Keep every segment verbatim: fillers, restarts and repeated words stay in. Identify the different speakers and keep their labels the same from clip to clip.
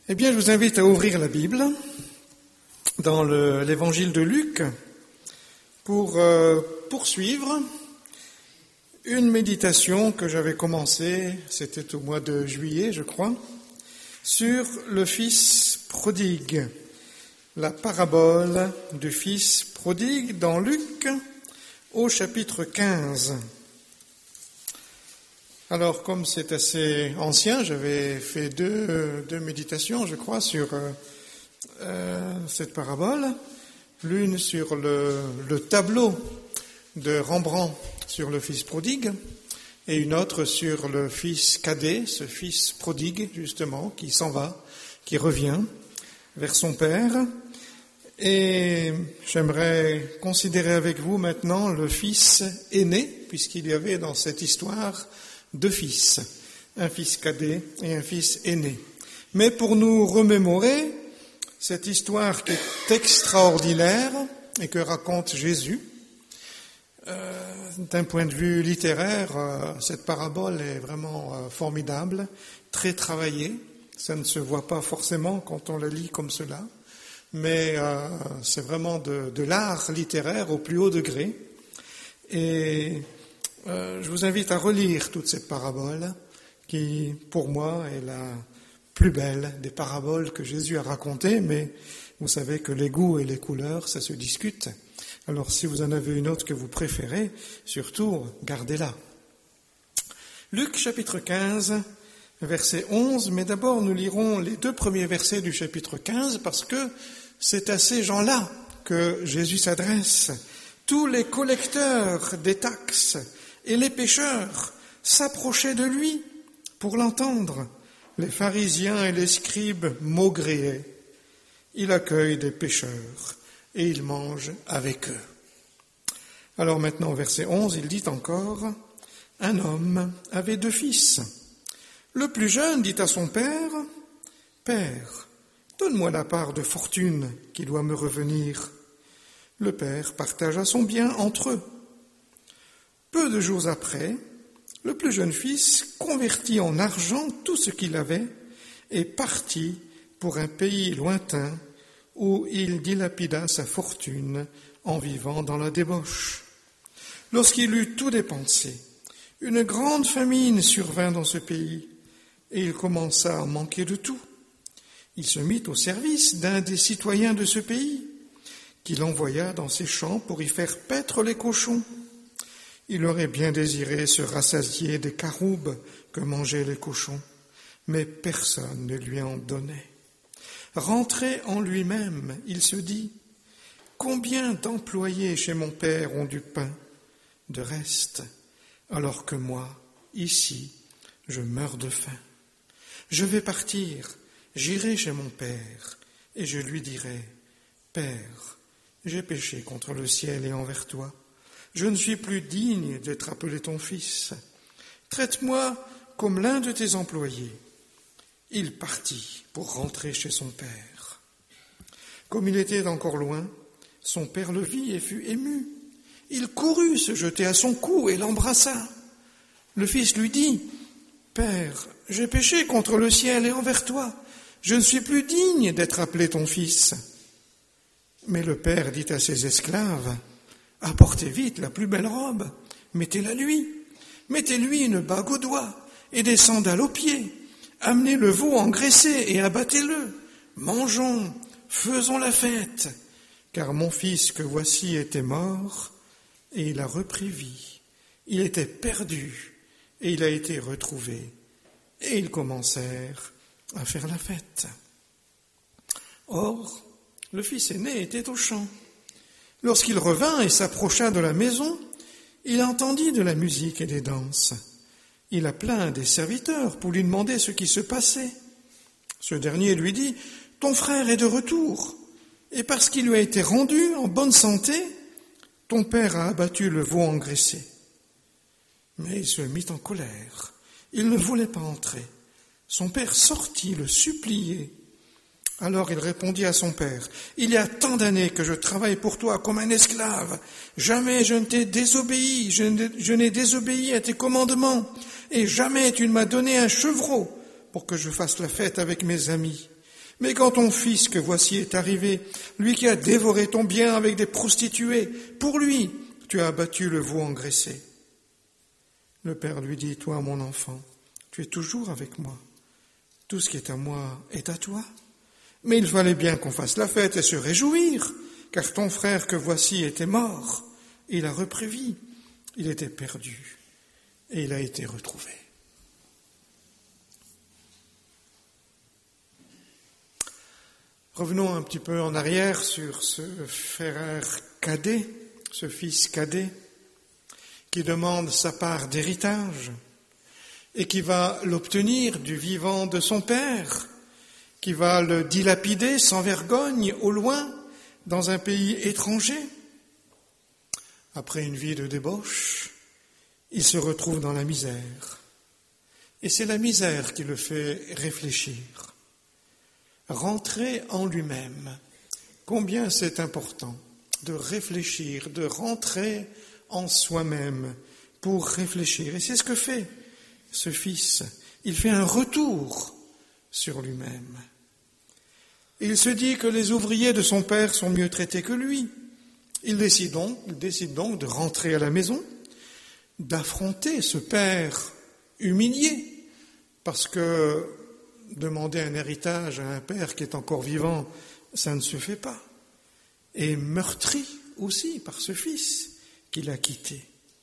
Speaker 1: Eh bien, je vous invite à ouvrir la Bible dans le, l'évangile de Luc pour euh, poursuivre une méditation que j'avais commencée, c'était au mois de juillet, je crois, sur le fils prodigue, la parabole du fils prodigue dans Luc au chapitre quinze. Alors, comme c'est assez ancien, j'avais fait deux, deux méditations, je crois, sur euh, euh, cette parabole. L'une sur le, le tableau de Rembrandt sur le fils prodigue, et une autre sur le fils cadet, ce fils prodigue, justement, qui s'en va, qui revient vers son père. Et j'aimerais considérer avec vous maintenant le fils aîné, puisqu'il y avait dans cette histoire deux fils, un fils cadet et un fils aîné. Mais pour nous remémorer cette histoire qui est extraordinaire et que raconte Jésus, euh, d'un point de vue littéraire, euh, cette parabole est vraiment euh, formidable, très travaillée. Ça ne se voit pas forcément quand on la lit comme cela, mais euh, c'est vraiment de, de l'art littéraire au plus haut degré. Et Euh, je vous invite à relire toute cette parabole qui, pour moi, est la plus belle des paraboles que Jésus a racontées, mais vous savez que les goûts et les couleurs, ça se discute. Alors si vous en avez une autre que vous préférez, surtout, gardez-la. Luc chapitre quinze, verset onze, mais d'abord nous lirons les deux premiers versets du chapitre quinze parce que c'est à ces gens-là que Jésus s'adresse. Tous les collecteurs des taxes et les pécheurs s'approchaient de lui pour l'entendre. Les pharisiens et les scribes maugréaient. Il accueille des pécheurs et il mange avec eux. Alors maintenant, au verset onze, il dit encore, « Un homme avait deux fils. Le plus jeune dit à son père, « Père, donne-moi la part de fortune qui doit me revenir. » Le père partagea son bien entre eux. Peu de jours après, le plus jeune fils convertit en argent tout ce qu'il avait et partit pour un pays lointain où il dilapida sa fortune en vivant dans la débauche. Lorsqu'il eut tout dépensé, une grande famine survint dans ce pays et il commença à manquer de tout. Il se mit au service d'un des citoyens de ce pays qu'il envoya dans ses champs pour y faire paître les cochons. Il aurait bien désiré se rassasier des caroubes que mangeaient les cochons, mais personne ne lui en donnait. Rentré en lui-même, il se dit, « Combien d'employés chez mon père ont du pain de reste, alors que moi, ici, je meurs de faim. Je vais partir, j'irai chez mon père, et je lui dirai, « Père, j'ai péché contre le ciel et envers toi. Je ne suis plus digne d'être appelé ton fils. Traite-moi comme l'un de tes employés. » Il partit pour rentrer chez son père. Comme il était encore loin, son père le vit et fut ému. Il courut se jeter à son cou et l'embrassa. Le fils lui dit, « Père, j'ai péché contre le ciel et envers toi. Je ne suis plus digne d'être appelé ton fils. » Mais le père dit à ses esclaves, « Apportez vite la plus belle robe, mettez-la lui, mettez-lui une bague au doigt et des sandales aux pieds, amenez le veau engraissé et abattez-le, mangeons, faisons la fête, car mon fils que voici était mort et il a repris vie, il était perdu et il a été retrouvé. » Et ils commencèrent à faire la fête. Or, le fils aîné était au champ. Lorsqu'il revint et s'approcha de la maison, il entendit de la musique et des danses. Il appela un des serviteurs pour lui demander ce qui se passait. Ce dernier lui dit, « Ton frère est de retour, et parce qu'il lui a été rendu en bonne santé, ton père a abattu le veau engraissé. » Mais il se mit en colère. Il ne voulait pas entrer. Son père sortit le supplier. Alors il répondit à son père, « Il y a tant d'années que je travaille pour toi comme un esclave. Jamais je ne t'ai désobéi, je n'ai désobéi à tes commandements, et jamais tu ne m'as donné un chevreau pour que je fasse la fête avec mes amis. Mais quand ton fils que voici est arrivé, lui qui a dévoré ton bien avec des prostituées, pour lui, tu as abattu le veau engraissé. Le père lui dit, toi, mon enfant, tu es toujours avec moi. Tout ce qui est à moi est à toi. Mais il fallait bien qu'on fasse la fête et se réjouir, car ton frère que voici était mort, et il a repris vie. Il était perdu, et il a été retrouvé. Revenons un petit peu en arrière sur ce frère cadet, ce fils cadet, qui demande sa part d'héritage et qui va l'obtenir du vivant de son père, qui va le dilapider sans vergogne au loin dans un pays étranger. Après une vie de débauche, il se retrouve dans la misère. Et c'est la misère qui le fait réfléchir. Rentrer en lui-même. Combien c'est important de réfléchir, de rentrer en soi-même pour réfléchir. Et c'est ce que fait ce fils. Il fait un retour sur lui-même. Il se dit que les ouvriers de son père sont mieux traités que lui. Il décide donc, il décide donc de rentrer à la maison, d'affronter ce père humilié, parce que demander un héritage à un père qui est encore vivant, ça ne se fait pas. Et meurtri aussi par ce fils qu'il a quitté.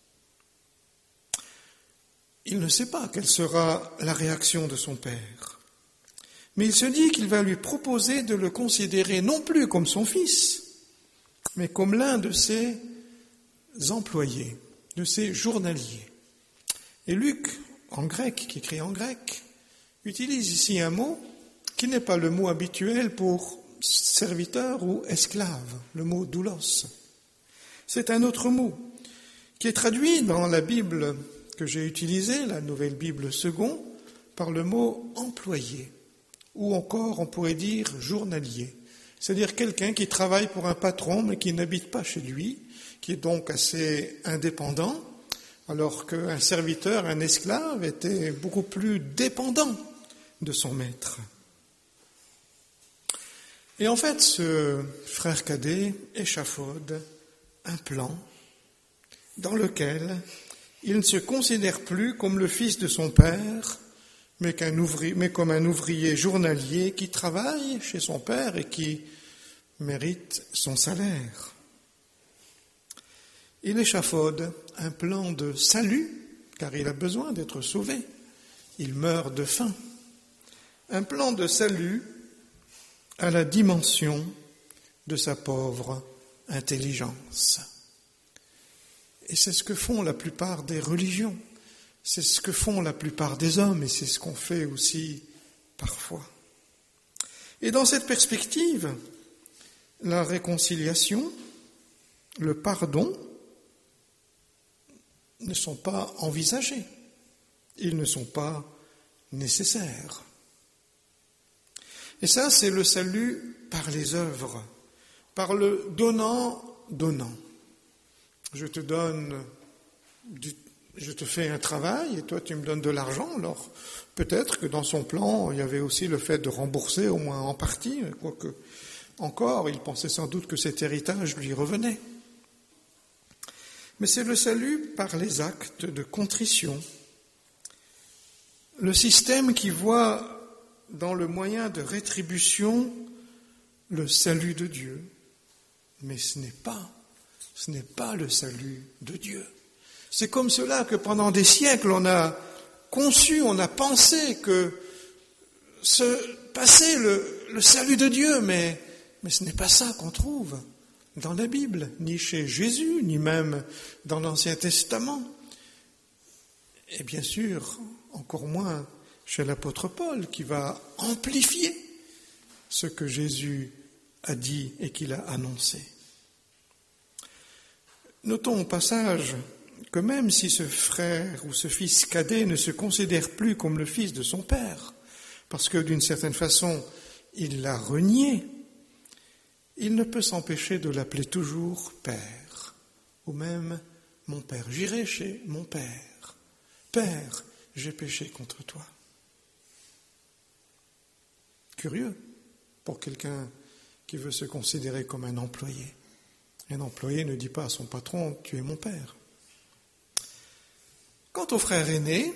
Speaker 1: Il ne sait pas quelle sera la réaction de son père. Mais il se dit qu'il va lui proposer de le considérer non plus comme son fils, mais comme l'un de ses employés, de ses journaliers. Et Luc, en grec, qui écrit en grec, utilise ici un mot qui n'est pas le mot habituel pour serviteur ou esclave, le mot doulos. C'est un autre mot qui est traduit dans la Bible que j'ai utilisée, la Nouvelle Bible Second, par le mot employé, ou encore on pourrait dire journalier, c'est-à-dire quelqu'un qui travaille pour un patron mais qui n'habite pas chez lui, qui est donc assez indépendant, alors qu'un serviteur, un esclave, était beaucoup plus dépendant de son maître. Et en fait, ce frère cadet échafaude un plan dans lequel il ne se considère plus comme le fils de son père, mais, qu'un ouvrier, mais comme un ouvrier journalier qui travaille chez son père et qui mérite son salaire. Il échafaude un plan de salut, car il a besoin d'être sauvé. Il meurt de faim. Un plan de salut à la dimension de sa pauvre intelligence. Et c'est ce que font la plupart des religions, c'est ce que font la plupart des hommes, et c'est ce qu'on fait aussi parfois. Et dans cette perspective, la réconciliation, le pardon ne sont pas envisagés, ils ne sont pas nécessaires. Et ça, c'est le salut par les œuvres, par le donnant-donnant. Je te donne, du, je te fais un travail et toi tu me donnes de l'argent. Alors peut-être que dans son plan, il y avait aussi le fait de rembourser au moins en partie, quoique encore, il pensait sans doute que cet héritage lui revenait. Mais c'est le salut par les actes de contrition. Le système qui voit dans le moyen de rétribution le salut de Dieu. Mais ce n'est pas, ce n'est pas le salut de Dieu. C'est comme cela que pendant des siècles on a conçu, on a pensé que se passait le, le salut de Dieu, mais, mais ce n'est pas ça qu'on trouve dans la Bible, ni chez Jésus, ni même dans l'Ancien Testament. Et bien sûr, encore moins chez l'apôtre Paul, qui va amplifier ce que Jésus a dit et qu'il a annoncé. Notons au passage que même si ce frère ou ce fils cadet ne se considère plus comme le fils de son père, parce que d'une certaine façon il l'a renié, il ne peut s'empêcher de l'appeler toujours père, ou même mon père. J'irai chez mon père. Père, j'ai péché contre toi. Curieux, pour quelqu'un qui veut se considérer comme un employé. Un employé ne dit pas à son patron « tu es mon père ». Quant au frère aîné,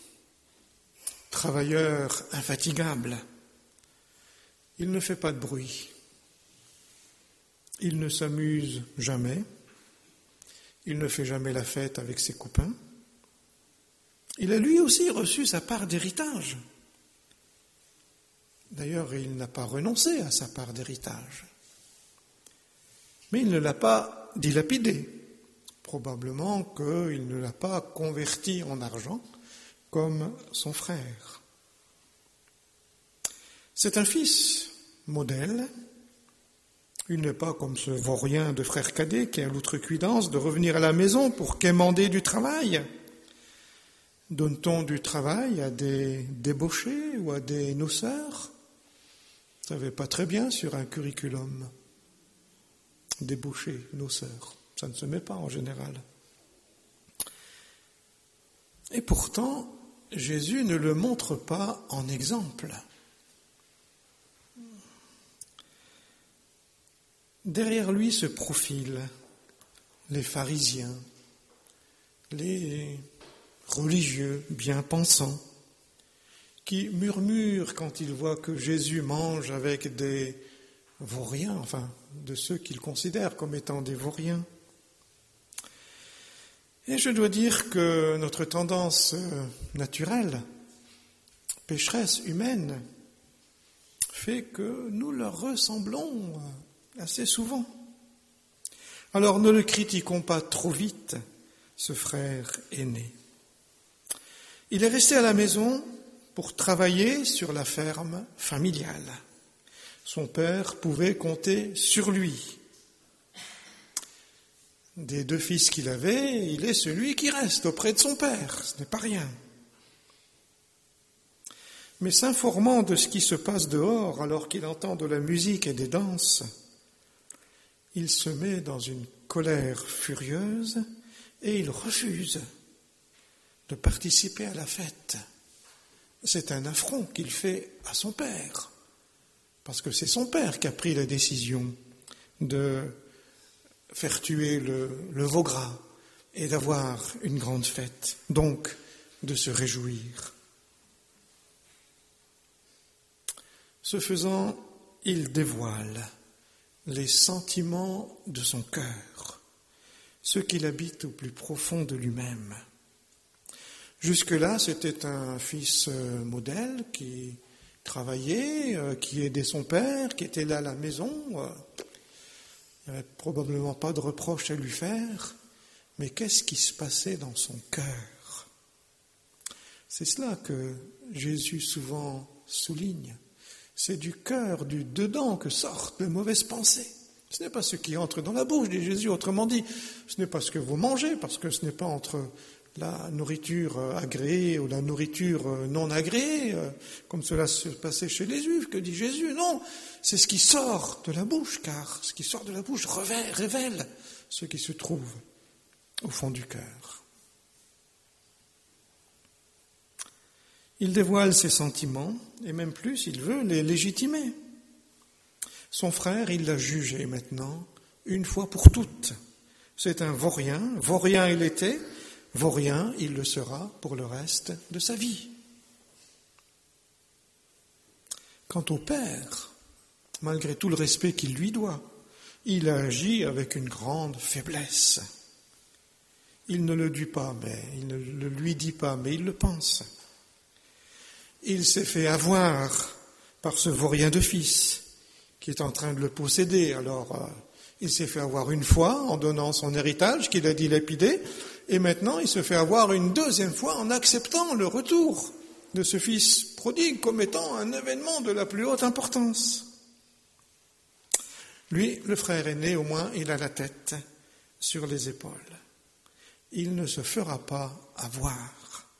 Speaker 1: travailleur infatigable, il ne fait pas de bruit. Il ne s'amuse jamais. Il ne fait jamais la fête avec ses copains. Il a lui aussi reçu sa part d'héritage. D'ailleurs, il n'a pas renoncé à sa part d'héritage. Mais il ne l'a pas dilapidé. Probablement qu'il ne l'a pas converti en argent comme son frère. C'est un fils modèle. Il n'est pas comme ce vaurien de frère cadet qui a l'outrecuidance de revenir à la maison pour quémander du travail. Donne-t-on du travail à des débauchés ou à des noceurs? Ça ne va pas très bien sur un curriculum. Débauchés, noceurs, ça ne se met pas en général. Et pourtant, Jésus ne le montre pas en exemple. Derrière lui se profilent les pharisiens, les religieux bien pensants, qui murmurent quand ils voient que Jésus mange avec des vauriens, enfin, de ceux qu'ils considèrent comme étant des vauriens. Et je dois dire que notre tendance naturelle, pécheresse humaine, fait que nous leur ressemblons assez souvent. Alors ne le critiquons pas trop vite, ce frère aîné. Il est resté à la maison pour travailler sur la ferme familiale. Son père pouvait compter sur lui. Des deux fils qu'il avait, il est celui qui reste auprès de son père. Ce n'est pas rien. Mais s'informant de ce qui se passe dehors alors qu'il entend de la musique et des danses, il se met dans une colère furieuse et il refuse de participer à la fête. C'est un affront qu'il fait à son père, parce que c'est son père qui a pris la décision de faire tuer le, le veau gras et d'avoir une grande fête, donc de se réjouir. Ce faisant, il dévoile les sentiments de son cœur, ceux qu'il habite au plus profond de lui-même. Jusque-là, c'était un fils modèle qui travaillait, qui aidait son père, qui était là à la maison. Il n'y avait probablement pas de reproche à lui faire, mais qu'est-ce qui se passait dans son cœur? C'est cela que Jésus souvent souligne. C'est du cœur, du dedans que sortent les mauvaises pensées. Ce n'est pas ce qui entre dans la bouche, dit Jésus. Autrement dit, ce n'est pas ce que vous mangez, parce que ce n'est pas entre la nourriture agréée ou la nourriture non agréée, comme cela se passait chez les Juifs, que dit Jésus. Non, c'est ce qui sort de la bouche, car ce qui sort de la bouche révèle, révèle ce qui se trouve au fond du cœur. Il dévoile ses sentiments, et même plus, il veut les légitimer. Son frère, il l'a jugé maintenant, une fois pour toutes. C'est un vaurien, vaurien il était, vaurien il le sera pour le reste de sa vie. Quant au père, malgré tout le respect qu'il lui doit, il agit avec une grande faiblesse. Il ne le dit pas, mais il ne le lui dit pas, mais il le pense. Il s'est fait avoir par ce vaurien de fils qui est en train de le posséder. Alors, euh, il s'est fait avoir une fois en donnant son héritage qu'il a dilapidé, et maintenant il se fait avoir une deuxième fois en acceptant le retour de ce fils prodigue comme étant un événement de la plus haute importance. Lui, le frère aîné, au moins, il a la tête sur les épaules. Il ne se fera pas avoir.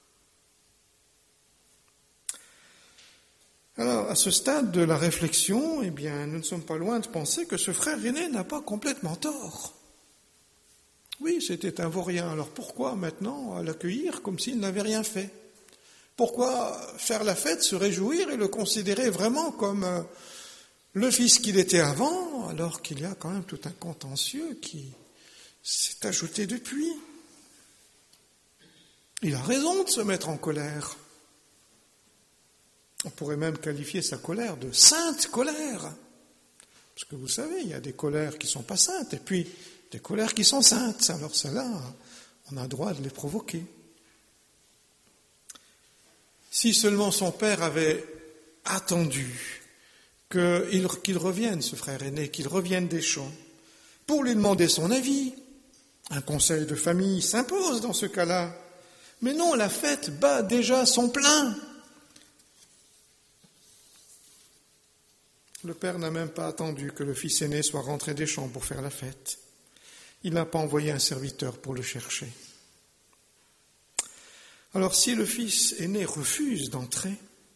Speaker 1: Alors, à ce stade de la réflexion, eh bien, nous ne sommes pas loin de penser que ce frère aîné n'a pas complètement tort. Oui, c'était un vaurien. Alors pourquoi maintenant l'accueillir comme s'il n'avait rien fait? Pourquoi faire la fête, se réjouir et le considérer vraiment comme, le fils qu'il était avant, alors qu'il y a quand même tout un contentieux qui s'est ajouté depuis. Il a raison de se mettre en colère. On pourrait même qualifier sa colère de sainte colère. Parce que vous savez, il y a des colères qui ne sont pas saintes, et puis des colères qui sont saintes. Alors celles-là, on a le droit de les provoquer. Si seulement son père avait attendu qu'il, qu'il revienne, ce frère aîné, qu'il revienne des champs, pour lui demander son avis, un conseil de famille s'impose dans ce cas-là. Mais non, la fête bat déjà son plein. Le père n'a même pas attendu que le fils aîné soit rentré des champs pour faire la fête. Il n'a pas envoyé un serviteur pour le chercher. Alors si le fils aîné refuse d'entrer,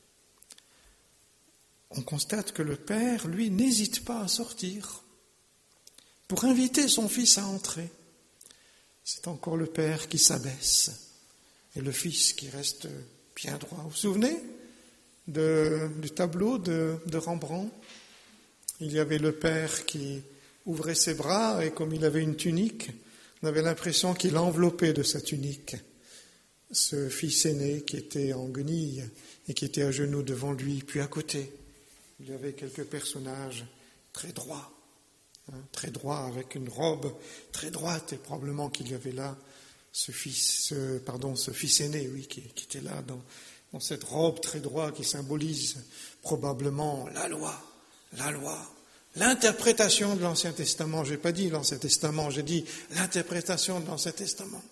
Speaker 1: on constate que le père, lui, n'hésite pas à sortir pour inviter son fils à entrer. C'est encore le père qui s'abaisse et le fils qui reste bien droit. Vous vous souvenez de, du tableau de, de Rembrandt? Il y avait le père qui ouvrait ses bras et comme il avait une tunique, on avait l'impression qu'il enveloppait de sa tunique ce fils aîné qui était en guenilles et qui était à genoux devant lui. Puis à côté, il y avait quelques personnages très droits, hein, très droits avec une robe très droite et probablement qu'il y avait là ce fils, ce, pardon, ce fils aîné, oui, qui, qui était là dans, dans cette robe très droite qui symbolise probablement la loi, la loi, l'interprétation de l'Ancien Testament. Je n'ai pas dit l'Ancien Testament, j'ai dit l'interprétation de l'Ancien Testament.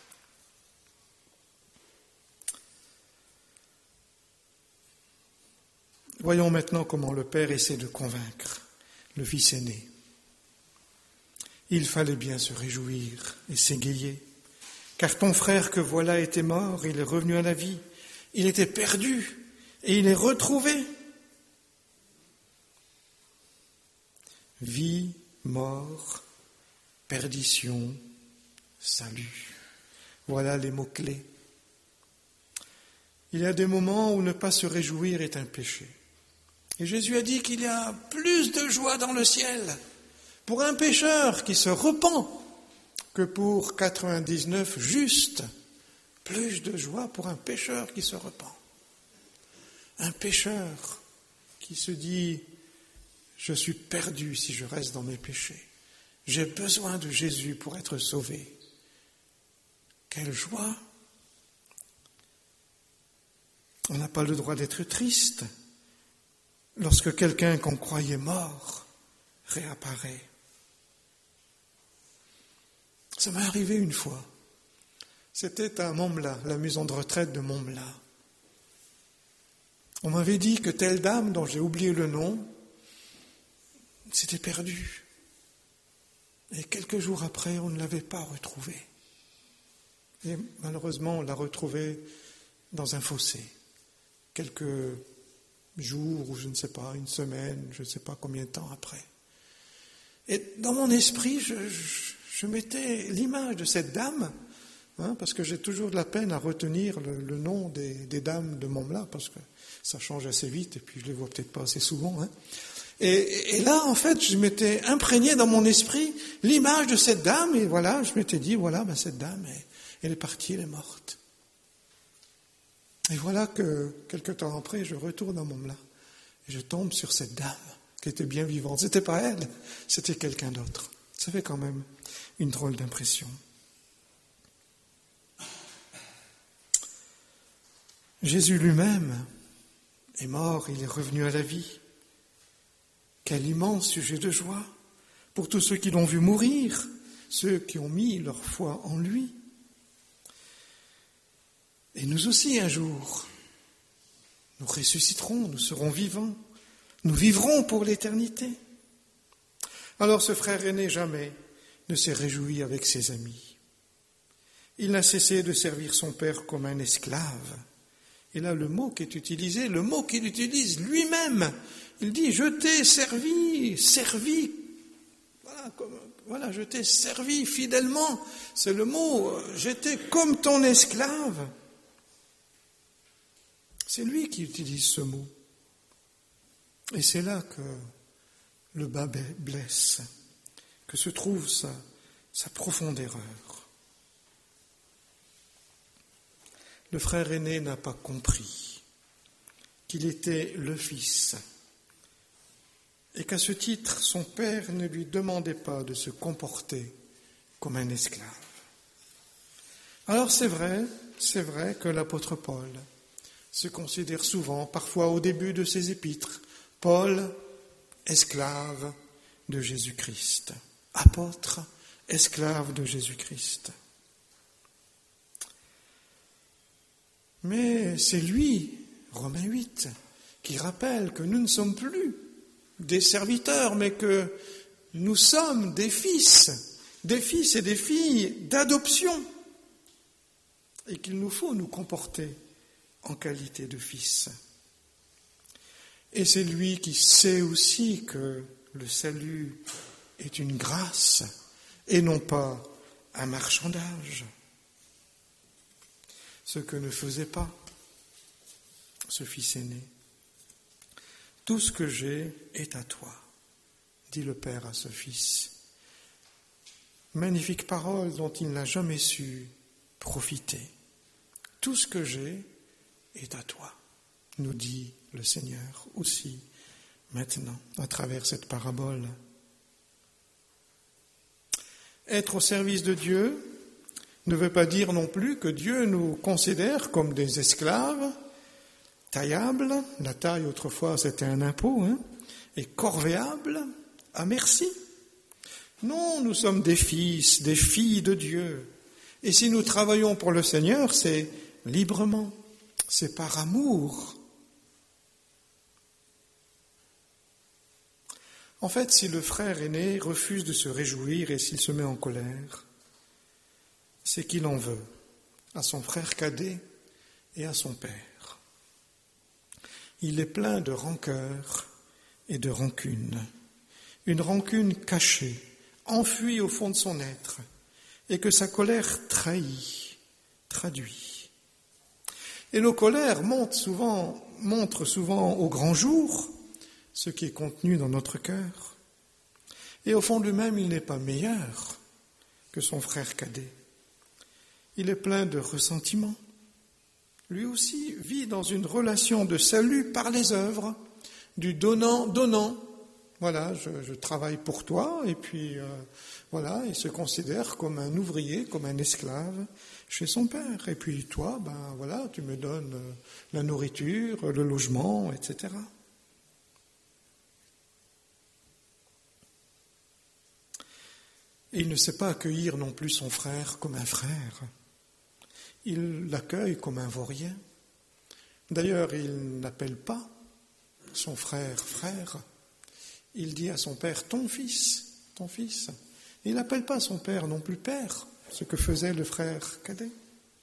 Speaker 1: Voyons maintenant comment le père essaie de convaincre le fils aîné. Il fallait bien se réjouir et s'égayer, car ton frère que voilà était mort, il est revenu à la vie. Il était perdu et il est retrouvé. Vie, mort, perdition, salut. Voilà les mots-clés. Il y a des moments où ne pas se réjouir est un péché. Et Jésus a dit qu'il y a plus de joie dans le ciel pour un pécheur qui se repent que pour quatre-vingt-dix-neuf justes. Plus de joie pour un pécheur qui se repent. Un pécheur qui se dit « Je suis perdu si je reste dans mes péchés. J'ai besoin de Jésus pour être sauvé. » Quelle joie! On n'a pas le droit d'être triste lorsque quelqu'un qu'on croyait mort réapparaît. Ça m'est arrivé une fois. C'était à Montmela, la maison de retraite de Montmela. On m'avait dit que telle dame, dont j'ai oublié le nom, s'était perdue. Et quelques jours après, on ne l'avait pas retrouvée. Et malheureusement, on l'a retrouvée dans un fossé. Quelques jours, ou je ne sais pas, une semaine, je ne sais pas combien de temps après. Et dans mon esprit, je, je, je mettais l'image de cette dame, hein, parce que j'ai toujours de la peine à retenir le, le nom des, des dames de Montmela, parce que ça change assez vite, et puis je ne les vois peut-être pas assez souvent. Hein. Et, et là, en fait, je m'étais imprégné dans mon esprit l'image de cette dame, et voilà, je m'étais dit, voilà, ben cette dame, elle, elle est partie, elle est morte. Et voilà que, quelque temps après, je retourne à Montmela, et je tombe sur cette dame, qui était bien vivante. C'était pas elle, c'était quelqu'un d'autre. Ça fait quand même une drôle d'impression. Jésus lui-même est mort, il est revenu à la vie. Quel immense sujet de joie pour tous ceux qui l'ont vu mourir, ceux qui ont mis leur foi en lui. Et nous aussi, un jour, nous ressusciterons, nous serons vivants, nous vivrons pour l'éternité. Alors ce frère aîné jamais ne s'est réjoui avec ses amis. Il n'a cessé de servir son père comme un esclave. Et là, le mot qui est utilisé, le mot qu'il utilise lui-même, il dit « Je t'ai servi, servi, voilà, comme, voilà, je t'ai servi fidèlement. » C'est le mot « J'étais comme ton esclave ». C'est lui qui utilise ce mot. Et c'est là que le bas blesse, que se trouve sa, sa profonde erreur. Le frère aîné n'a pas compris qu'il était le fils et qu'à ce titre, son père ne lui demandait pas de se comporter comme un esclave. Alors c'est vrai, c'est vrai que l'apôtre Paul se considère souvent, parfois au début de ses épîtres, Paul, esclave de Jésus-Christ, apôtre, esclave de Jésus-Christ. Mais c'est lui, Romains huit, qui rappelle que nous ne sommes plus des serviteurs, mais que nous sommes des fils, des fils et des filles d'adoption, et qu'il nous faut nous comporter en qualité de fils. Et c'est lui qui sait aussi que le salut est une grâce et non pas un marchandage. Ce que ne faisait pas ce fils aîné. Tout ce que j'ai est à toi, dit le père à ce fils. Magnifique parole dont il n'a jamais su profiter. Tout ce que j'ai est à toi, nous dit le Seigneur aussi maintenant à travers cette parabole. Être au service de Dieu ne veut pas dire non plus que Dieu nous considère comme des esclaves taillables, la taille autrefois c'était un impôt, hein, et corvéables à merci. Non, nous sommes des fils, des filles de Dieu. Et si nous travaillons pour le Seigneur, c'est librement, c'est par amour. En fait, si le frère aîné refuse de se réjouir et s'il se met en colère, c'est qu'il en veut à son frère cadet et à son père. Il est plein de rancœur et de rancune, une rancune cachée, enfuie au fond de son être, et que sa colère trahit, traduit. Et nos colères montrent souvent, montrent souvent au grand jour ce qui est contenu dans notre cœur. Et au fond de lui-même, il n'est pas meilleur que son frère cadet. Il est plein de ressentiment. Lui aussi vit dans une relation de salut par les œuvres, du donnant-donnant. Voilà, je, je travaille pour toi, et puis euh, voilà, il se considère comme un ouvrier, comme un esclave chez son père. Et puis toi, ben voilà, tu me donnes euh, la nourriture, le logement, et cetera. Et il ne sait pas accueillir non plus son frère comme un frère. Il l'accueille comme un vaurien. D'ailleurs, il n'appelle pas son frère frère. Il dit à son père, ton fils, ton fils. Il n'appelle pas son père non plus père, ce que faisait le frère cadet.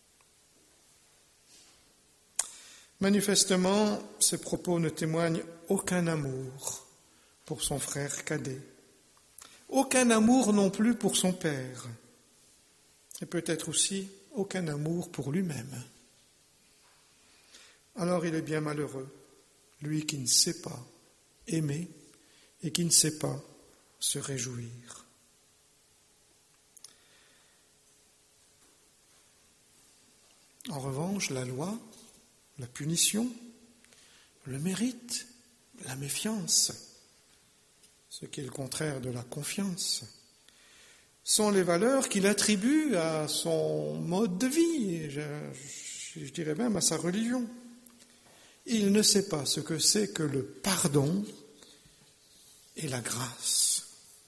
Speaker 1: Manifestement, ces propos ne témoignent aucun amour pour son frère cadet. Aucun amour non plus pour son père. Et peut-être aussi aucun amour pour lui-même. Alors il est bien malheureux, lui qui ne sait pas aimer et qui ne sait pas se réjouir. En revanche, la loi, la punition, le mérite, la méfiance, ce qui est le contraire de la confiance, sont les valeurs qu'il attribue à son mode de vie, je, je dirais même à sa religion. Il ne sait pas ce que c'est que le pardon et la grâce.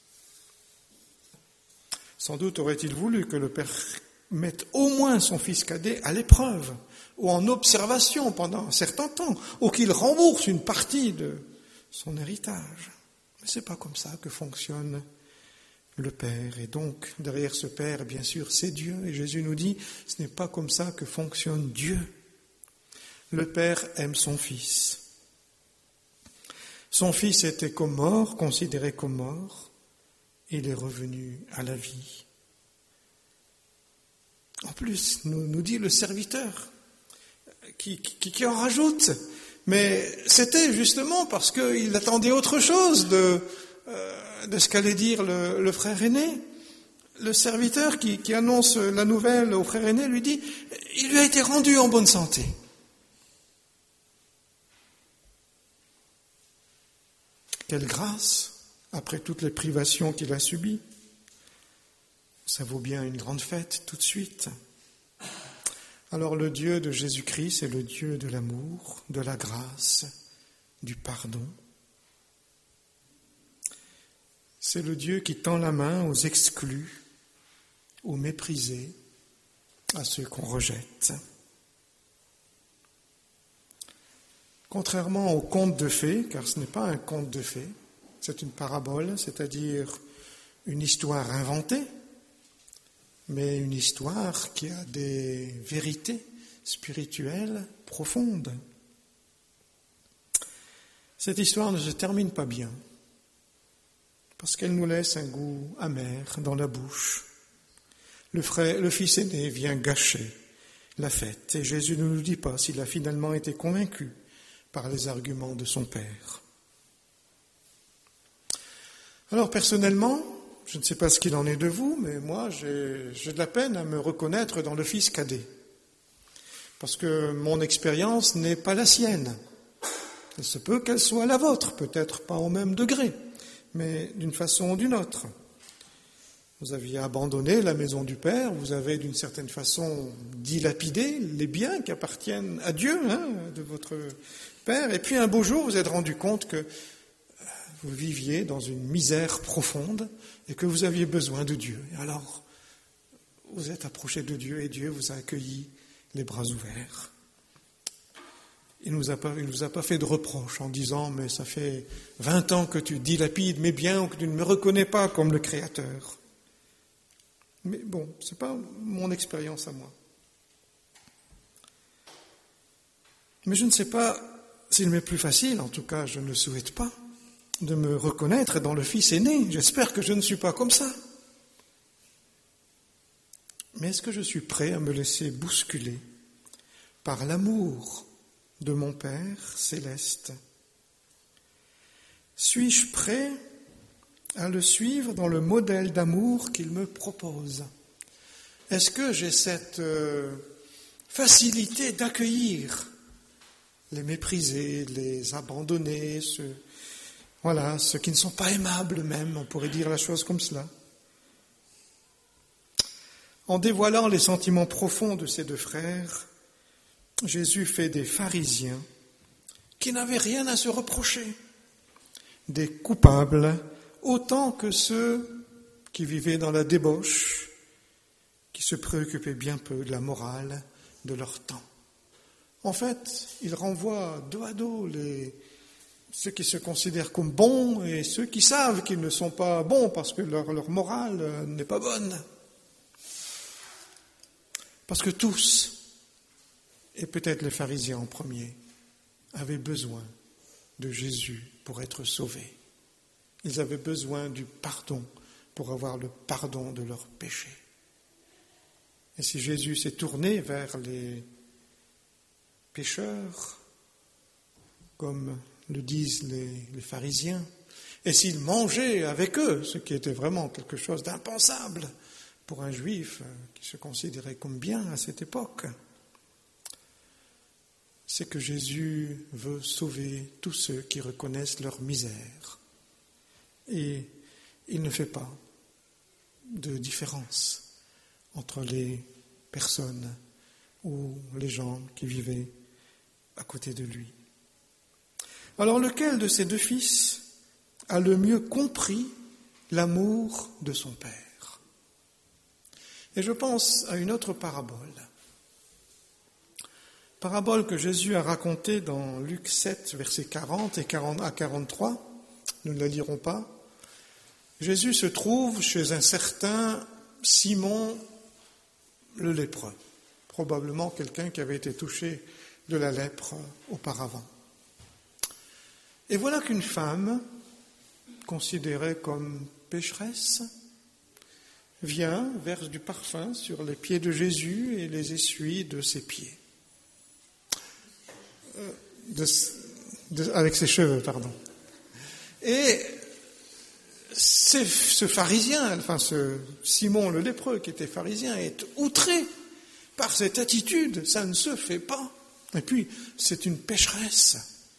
Speaker 1: Sans doute aurait-il voulu que le père mette au moins son fils cadet à l'épreuve, ou en observation pendant un certain temps, ou qu'il rembourse une partie de son héritage. Mais ce n'est pas comme ça que fonctionne le Père. Et donc, derrière ce Père, bien sûr, c'est Dieu. Et Jésus nous dit, ce n'est pas comme ça que fonctionne Dieu. Le Père aime son Fils. Son Fils était comme mort, considéré comme mort. Il est revenu à la vie. En plus, nous, nous dit le serviteur, qui, qui, qui en rajoute. Mais c'était justement parce qu'il attendait autre chose de, euh, de ce qu'allait dire le, le frère aîné. Le serviteur qui, qui annonce la nouvelle au frère aîné lui dit « Il lui a été rendu en bonne santé ». Quelle grâce, après toutes les privations qu'il a subies. Ça vaut bien une grande fête tout de suite. Alors le Dieu de Jésus-Christ, c'est le Dieu de l'amour, de la grâce, du pardon. C'est le Dieu qui tend la main aux exclus, aux méprisés, à ceux qu'on rejette. Contrairement au conte de fées, car ce n'est pas un conte de fées, c'est une parabole, c'est-à-dire une histoire inventée, mais une histoire qui a des vérités spirituelles profondes. Cette histoire ne se termine pas bien, parce qu'elle nous laisse un goût amer dans la bouche. Le frère, le fils aîné vient gâcher la fête, et Jésus ne nous dit pas s'il a finalement été convaincu par les arguments de son père. Alors personnellement, je ne sais pas ce qu'il en est de vous, mais moi j'ai, j'ai de la peine à me reconnaître dans le fils cadet, parce que mon expérience n'est pas la sienne. Il se peut qu'elle soit la vôtre, peut-être pas au même degré, mais d'une façon ou d'une autre. Vous aviez abandonné la maison du Père, vous avez d'une certaine façon dilapidé les biens qui appartiennent à Dieu, hein, de votre Père, et puis un beau jour vous vous êtes rendu compte que vous viviez dans une misère profonde et que vous aviez besoin de Dieu. Et alors, vous êtes approché de Dieu et Dieu vous a accueilli les bras ouverts. Il ne nous a pas, il nous a pas fait de reproches en disant « mais ça fait vingt ans que tu dilapides mes biens ou que tu ne me reconnais pas comme le Créateur ». Mais bon, ce n'est pas mon expérience à moi. Mais je ne sais pas s'il m'est plus facile, en tout cas je ne souhaite pas, de me reconnaître dans le fils aîné. J'espère que je ne suis pas comme ça. Mais est-ce que je suis prêt à me laisser bousculer par l'amour de mon Père céleste? Suis-je prêt à le suivre dans le modèle d'amour qu'il me propose? Est-ce que j'ai cette euh, facilité d'accueillir les méprisés, les abandonnés, ceux, voilà, ceux qui ne sont pas aimables même, on pourrait dire la chose comme cela? En dévoilant les sentiments profonds de ces deux frères, Jésus fait des pharisiens qui n'avaient rien à se reprocher, des coupables autant que ceux qui vivaient dans la débauche, qui se préoccupaient bien peu de la morale de leur temps. En fait, il renvoie dos à dos les, ceux qui se considèrent comme bons et ceux qui savent qu'ils ne sont pas bons parce que leur, leur morale n'est pas bonne. Parce que tous, et peut-être les pharisiens en premier, avaient besoin de Jésus pour être sauvés. Ils avaient besoin du pardon pour avoir le pardon de leurs péchés. Et si Jésus s'est tourné vers les pécheurs, comme le disent les, les pharisiens, et s'il mangeait avec eux, ce qui était vraiment quelque chose d'impensable pour un juif qui se considérait comme bien à cette époque, c'est que Jésus veut sauver tous ceux qui reconnaissent leur misère. Et il ne fait pas de différence entre les personnes ou les gens qui vivaient à côté de lui. Alors lequel de ces deux fils a le mieux compris l'amour de son Père? Et je pense à une autre parabole. Parabole que Jésus a racontée dans Luc sept, versets quarante et quarante à quarante-trois. Nous ne la lirons pas. Jésus se trouve chez un certain Simon le lépreux, probablement quelqu'un qui avait été touché de la lèpre auparavant. Et voilà qu'une femme, considérée comme pécheresse, vient, verse du parfum sur les pieds de Jésus et les essuie de ses pieds. De, de, avec ses cheveux, pardon. Et c'est ce pharisien, enfin ce Simon le lépreux qui était pharisien, est outré par cette attitude. Ça ne se fait pas. Et puis, c'est une pécheresse.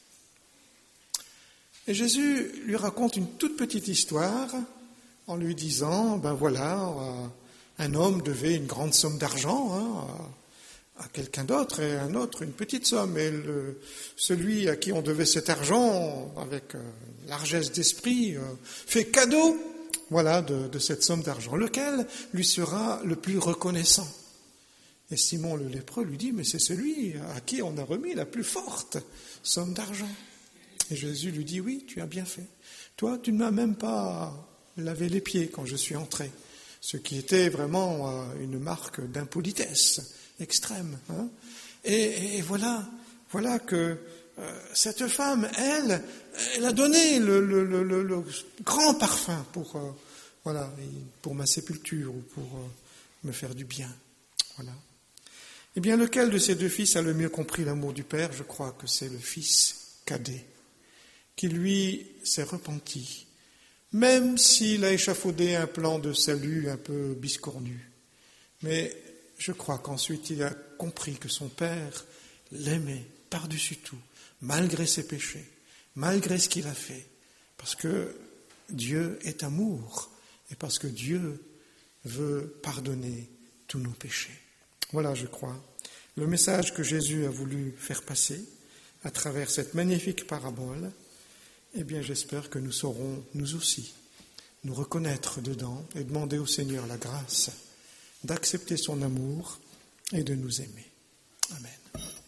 Speaker 1: Et Jésus lui raconte une toute petite histoire en lui disant, ben voilà, un homme devait une grande somme d'argent hein, à quelqu'un d'autre et un autre une petite somme. Et le, celui à qui on devait cet argent, avec euh, largesse d'esprit, euh, fait cadeau voilà, de, de cette somme d'argent. Lequel lui sera le plus reconnaissant? Et Simon le lépreux lui dit, mais c'est celui à qui on a remis la plus forte somme d'argent. Et Jésus lui dit, oui, tu as bien fait. Toi, tu ne m'as même pas lavé les pieds quand je suis entré, ce qui était vraiment une marque d'impolitesse extrême. Hein. Et, et voilà, voilà que euh, cette femme, elle, elle a donné le, le, le, le, le grand parfum pour, euh, voilà, pour ma sépulture ou pour euh, me faire du bien. Voilà. Eh bien, lequel de ces deux fils a le mieux compris l'amour du Père? Je crois que c'est le fils cadet, qui lui s'est repenti, même s'il a échafaudé un plan de salut un peu biscornu. Mais je crois qu'ensuite il a compris que son Père l'aimait par-dessus tout, malgré ses péchés, malgré ce qu'il a fait, parce que Dieu est amour et parce que Dieu veut pardonner tous nos péchés. Voilà, je crois, le message que Jésus a voulu faire passer à travers cette magnifique parabole. Eh bien, j'espère que nous saurons, nous aussi, nous reconnaître dedans et demander au Seigneur la grâce d'accepter son amour et de nous aimer. Amen.